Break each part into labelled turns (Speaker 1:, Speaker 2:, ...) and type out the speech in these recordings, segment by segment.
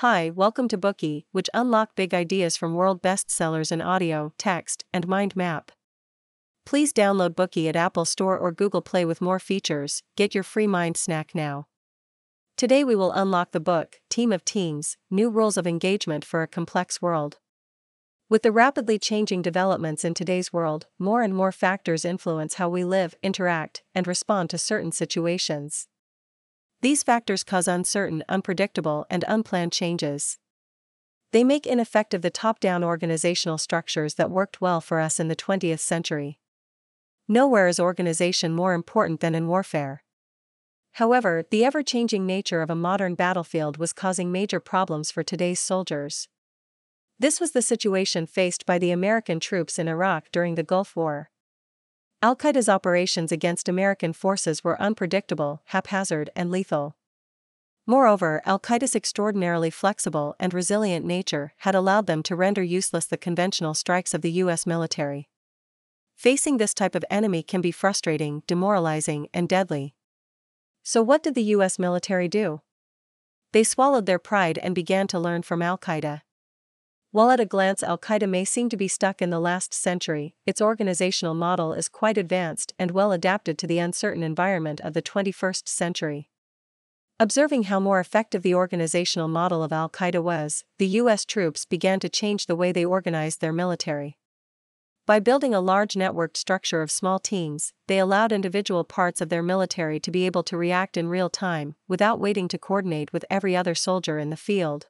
Speaker 1: Hi, welcome to Bookey, which unlock big ideas from world bestsellers in audio, text, and mind map. Please download Bookey at Apple Store or Google Play with more features. Get your free mind snack now. Today we will unlock the book, Team of Teams, New Rules of Engagement for a Complex World. With the rapidly changing developments in today's world, more and more factors influence how we live, interact, and respond to certain situations. These factors cause uncertain, unpredictable, and unplanned changes. They make ineffective the top-down organizational structures that worked well for us in the 20th century. Nowhere is organization more important than in warfare. However, the ever-changing nature of a modern battlefield was causing major problems for today's soldiers. This was the situation faced by the American troops in Iraq during the Gulf War. Al-Qaeda's operations against American forces were unpredictable, haphazard, and lethal. Moreover, Al-Qaeda's extraordinarily flexible and resilient nature had allowed them to render useless the conventional strikes of the U.S. military. Facing this type of enemy can be frustrating, demoralizing, and deadly. So what did the U.S. military do? They swallowed their pride and began to learn from Al-Qaeda. While at a glance Al-Qaeda may seem to be stuck in the last century, its organizational model is quite advanced and well adapted to the uncertain environment of the 21st century. Observing how more effective the organizational model of Al-Qaeda was, the U.S. troops began to change the way they organized their military. By building a large networked structure of small teams, they allowed individual parts of their military to be able to react in real time, without waiting to coordinate with every other soldier in the field.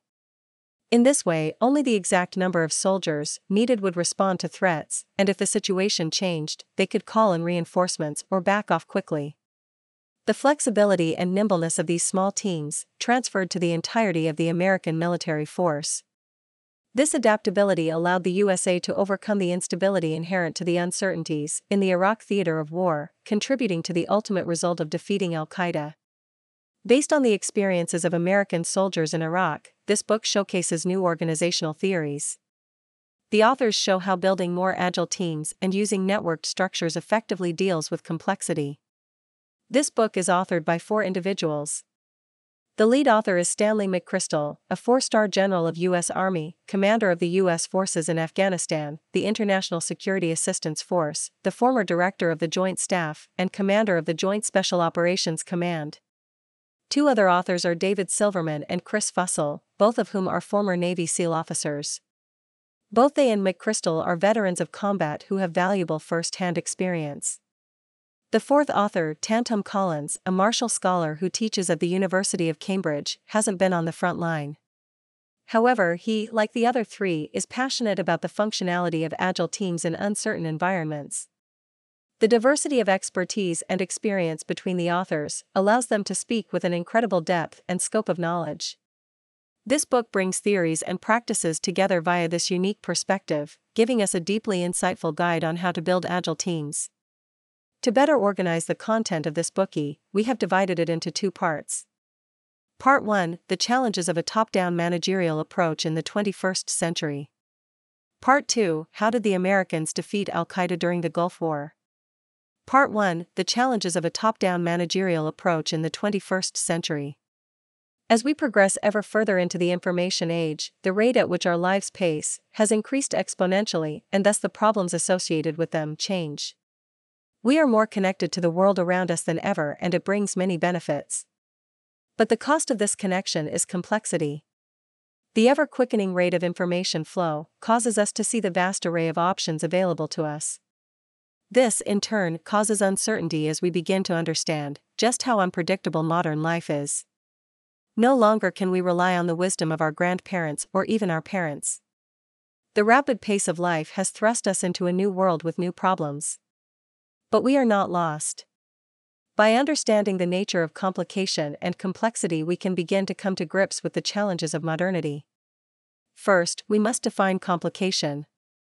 Speaker 1: In this way, only the exact number of soldiers needed would respond to threats, and if the situation changed, they could call in reinforcements or back off quickly. The flexibility and nimbleness of these small teams transferred to the entirety of the American military force. This adaptability allowed the USA to overcome the instability inherent to the uncertainties in the Iraq theater of war, contributing to the ultimate result of defeating Al-Qaeda. Based on the experiences of American soldiers in Iraq, this book showcases new organizational theories. The authors show how building more agile teams and using networked structures effectively deals with complexity. This book is authored by 4 individuals. The lead author is Stanley McChrystal, a 4-star general of U.S. Army, commander of the U.S. forces in Afghanistan, the International Security Assistance Force, the former director of the Joint Staff, and commander of the Joint Special Operations Command. 2 other authors are David Silverman and Chris Fussell, both of whom are former Navy SEAL officers. Both they and McChrystal are veterans of combat who have valuable first-hand experience. The 4th author, Tantum Collins, a Marshall scholar who teaches at the University of Cambridge, hasn't been on the front line. However, he, like the other 3, is passionate about the functionality of agile teams in uncertain environments. The diversity of expertise and experience between the authors allows them to speak with an incredible depth and scope of knowledge. This book brings theories and practices together via this unique perspective, giving us a deeply insightful guide on how to build agile teams. To better organize the content of this Bookey, we have divided it into 2 parts. Part 1, The Challenges of a Top-Down Managerial Approach in the 21st Century. Part 2, How did the Americans defeat Al-Qaeda during the Gulf War? Part 1, The Challenges of a Top-Down Managerial Approach in the 21st Century. As we progress ever further into the information age, the rate at which our lives pace has increased exponentially, and thus the problems associated with them change. We are more connected to the world around us than ever, and it brings many benefits. But the cost of this connection is complexity. The ever-quickening rate of information flow causes us to see the vast array of options available to us. This, in turn, causes uncertainty as we begin to understand just how unpredictable modern life is. No longer can we rely on the wisdom of our grandparents or even our parents. The rapid pace of life has thrust us into a new world with new problems. But we are not lost. By understanding the nature of complication and complexity, we can begin to come to grips with the challenges of modernity. First, we must define complication.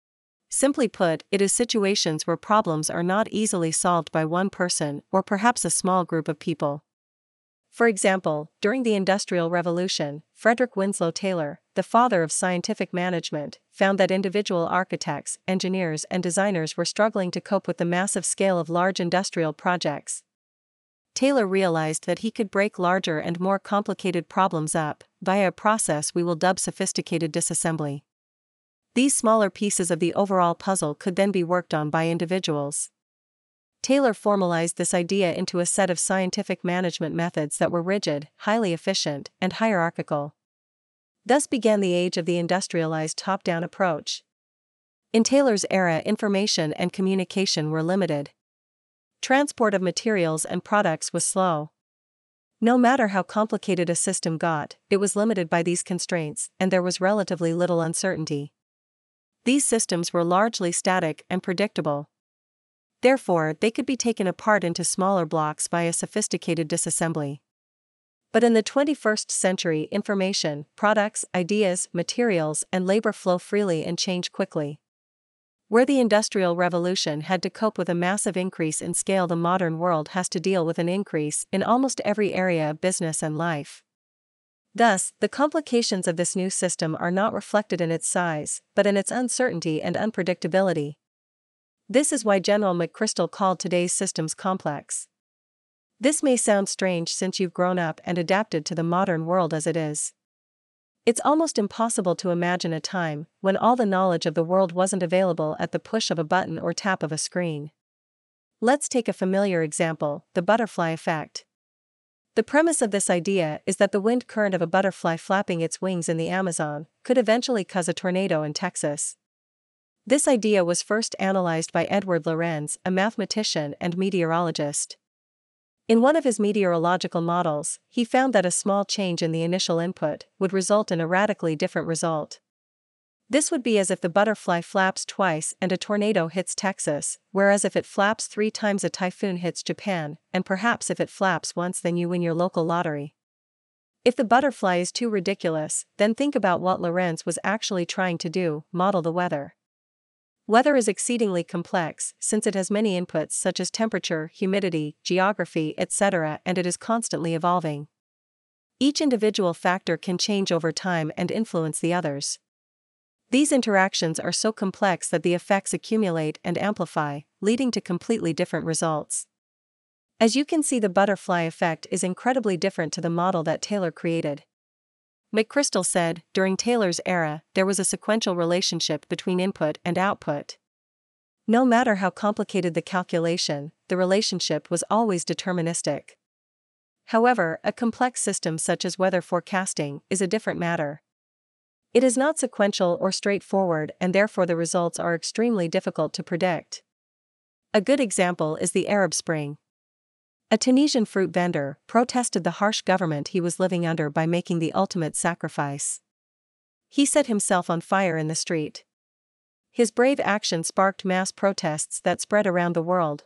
Speaker 1: Simply put, it is situations where problems are not easily solved by one person or perhaps a small group of people. For example, during the Industrial Revolution, Frederick Winslow Taylor, the father of scientific management, found that individual architects, engineers, and designers were struggling to cope with the massive scale of large industrial projects. Taylor realized that he could break larger and more complicated problems up via a process we will dub sophisticated disassembly. These smaller pieces of the overall puzzle could then be worked on by individuals. Taylor formalized this idea into a set of scientific management methods that were rigid, highly efficient, and hierarchical. Thus began the age of the industrialized top-down approach. In Taylor's era, information and communication were limited. Transport of materials and products was slow. No matter how complicated a system got, it was limited by these constraints, and there was relatively little uncertainty. These systems were largely static and predictable. Therefore, they could be taken apart into smaller blocks by a sophisticated disassembly. But in the 21st century, information, products, ideas, materials, and labor flow freely and change quickly. Where the Industrial Revolution had to cope with a massive increase in scale, the modern world has to deal with an increase in almost every area of business and life. Thus, the complications of this new system are not reflected in its size, but in its uncertainty and unpredictability. This is why General McChrystal called today's systems complex. This may sound strange since you've grown up and adapted to the modern world as it is. It's almost impossible to imagine a time when all the knowledge of the world wasn't available at the push of a button or tap of a screen. Let's take a familiar example, the butterfly effect. The premise of this idea is that the wind current of a butterfly flapping its wings in the Amazon could eventually cause a tornado in Texas. This idea was first analyzed by Edward Lorenz, a mathematician and meteorologist. In one of his meteorological models, he found that a small change in the initial input would result in a radically different result. This would be as if the butterfly flaps twice and a tornado hits Texas, whereas if it flaps 3 times a typhoon hits Japan, and perhaps if it flaps once then you win your local lottery. If the butterfly is too ridiculous, then think about what Lorenz was actually trying to do: model the weather. Weather is exceedingly complex, since it has many inputs such as temperature, humidity, geography, etc., and it is constantly evolving. Each individual factor can change over time and influence the others. These interactions are so complex that the effects accumulate and amplify, leading to completely different results. As you can see, the butterfly effect is incredibly different to the model that Taylor created. McChrystal said, during Taylor's era, there was a sequential relationship between input and output. No matter how complicated the calculation, the relationship was always deterministic. However, a complex system such as weather forecasting is a different matter. It is not sequential or straightforward, and therefore the results are extremely difficult to predict. A good example is the Arab Spring. A Tunisian fruit vendor protested the harsh government he was living under by making the ultimate sacrifice. He set himself on fire in the street. His brave action sparked mass protests that spread around the world.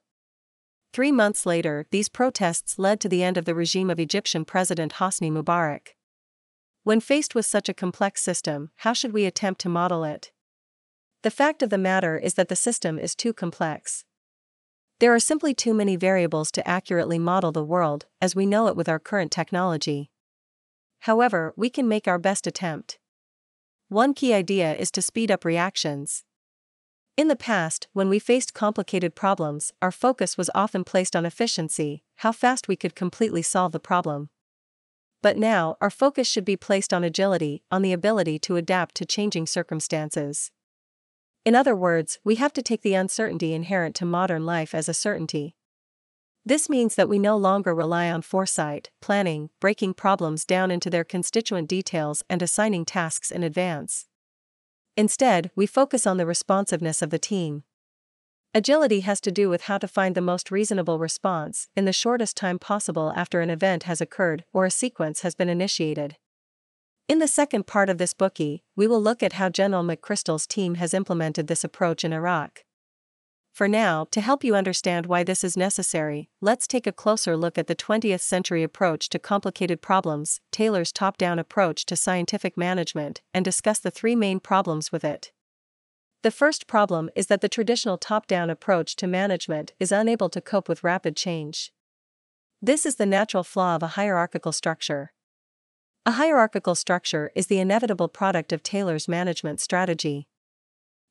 Speaker 1: 3 months later, these protests led to the end of the regime of Egyptian President Hosni Mubarak. When faced with such a complex system, how should we attempt to model it? The fact of the matter is that the system is too complex. There are simply too many variables to accurately model the world as we know it with our current technology. However, we can make our best attempt. One key idea is to speed up reactions. In the past, when we faced complicated problems, our focus was often placed on efficiency, how fast we could completely solve the problem. But now, our focus should be placed on agility, on the ability to adapt to changing circumstances. In other words, we have to take the uncertainty inherent to modern life as a certainty. This means that we no longer rely on foresight, planning, breaking problems down into their constituent details and assigning tasks in advance. Instead, we focus on the responsiveness of the team. Agility has to do with how to find the most reasonable response in the shortest time possible after an event has occurred or a sequence has been initiated. In the second part of this bookie, we will look at how General McChrystal's team has implemented this approach in Iraq. For now, to help you understand why this is necessary, let's take a closer look at the 20th century approach to complicated problems, Taylor's top-down approach to scientific management, and discuss the 3 main problems with it. The first problem is that the traditional top-down approach to management is unable to cope with rapid change. This is the natural flaw of a hierarchical structure. A hierarchical structure is the inevitable product of Taylor's management strategy.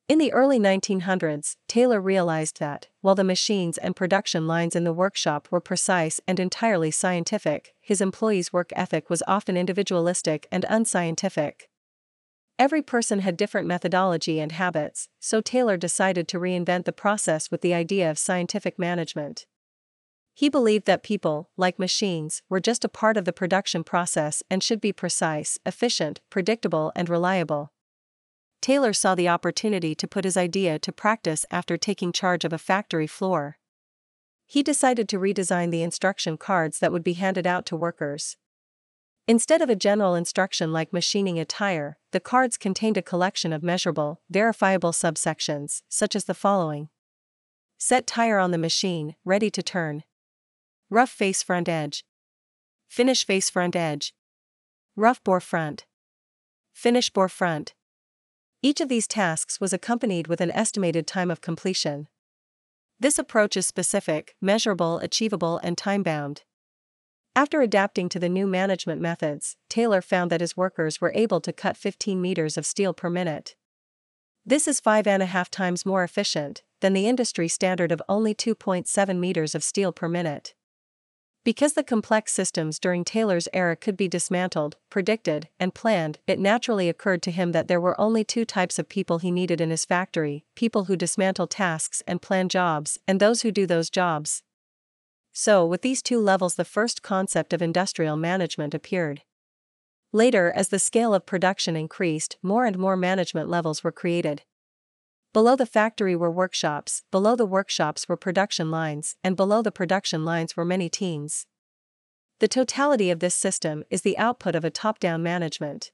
Speaker 1: In the early 1900s, Taylor realized that, while the machines and production lines in the workshop were precise and entirely scientific, his employees' work ethic was often individualistic and unscientific. Every person had different methodology and habits, so Taylor decided to reinvent the process with the idea of scientific management. He believed that people, like machines, were just a part of the production process and should be precise, efficient, predictable, and reliable. Taylor saw the opportunity to put his idea to practice after taking charge of a factory floor. He decided to redesign the instruction cards that would be handed out to workers. Instead of a general instruction like machining a tire, the cards contained a collection of measurable, verifiable subsections, such as the following: set tire on the machine, ready to turn. Rough face front edge. Finish face front edge. Rough bore front. Finish bore front. Each of these tasks was accompanied with an estimated time of completion. This approach is specific, measurable, achievable, and time-bound. After adapting to the new management methods, Taylor found that his workers were able to cut 15 meters of steel per minute. This is 5.5 times more efficient than the industry standard of only 2.7 meters of steel per minute. Because the complex systems during Taylor's era could be dismantled, predicted, and planned, it naturally occurred to him that there were only two types of people he needed in his factory: people who dismantle tasks and plan jobs, and those who do those jobs. So, with these two levels, the first concept of industrial management appeared. Later, as the scale of production increased, more and more management levels were created. Below the factory were workshops, below the workshops were production lines, and below the production lines were many teams. The totality of this system is the output of a top-down management.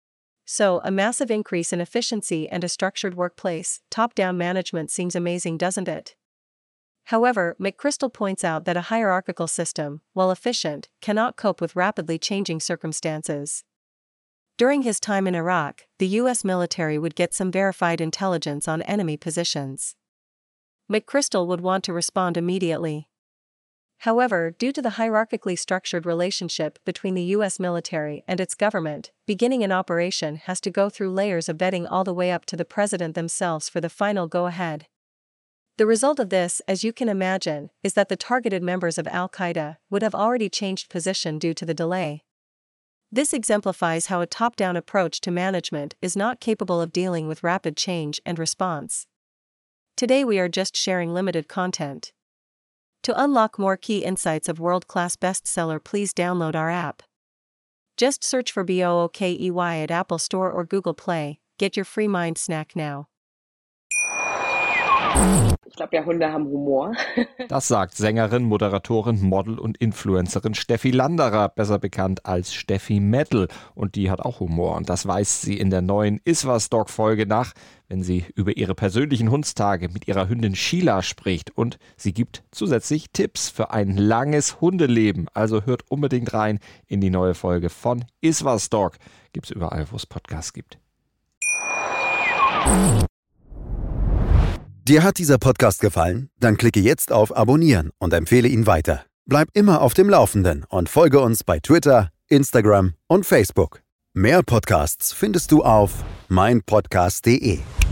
Speaker 1: So, a massive increase in efficiency and a structured workplace. Top-down management seems amazing, doesn't it? However, McChrystal points out that a hierarchical system, while efficient, cannot cope with rapidly changing circumstances. During his time in Iraq, the U.S. military would get some verified intelligence on enemy positions. McChrystal would want to respond immediately. However, due to the hierarchically structured relationship between the U.S. military and its government, beginning an operation has to go through layers of vetting all the way up to the president themselves for the final go-ahead. The result of this, as you can imagine, is that the targeted members of Al-Qaeda would have already changed position due to the delay. This exemplifies how a top-down approach to management is not capable of dealing with rapid change and response. Today we are just sharing limited content. To unlock more key insights of world-class bestseller, please download our app. Just search for BOOKEY at Apple Store or Google Play. Get your free mind snack now.
Speaker 2: Ich glaube ja, Hunde haben Humor.
Speaker 3: Das sagt Sängerin, Moderatorin, Model und Influencerin Steffi Landerer, besser bekannt als Steffi Metal. Und die hat auch Humor. Und das weist sie in der neuen Iswas-Dog-Folge nach, wenn sie über ihre persönlichen Hundstage mit ihrer Hündin Sheila spricht. Und sie gibt zusätzlich Tipps für ein langes Hundeleben. Also hört unbedingt rein in die neue Folge von Iswas-Dog. Gibt's überall, wo es Podcasts gibt.
Speaker 4: Dir hat dieser Podcast gefallen? Dann klicke jetzt auf Abonnieren und empfehle ihn weiter. Bleib immer auf dem Laufenden und folge uns bei Twitter, Instagram und Facebook. Mehr Podcasts findest du auf meinpodcast.de.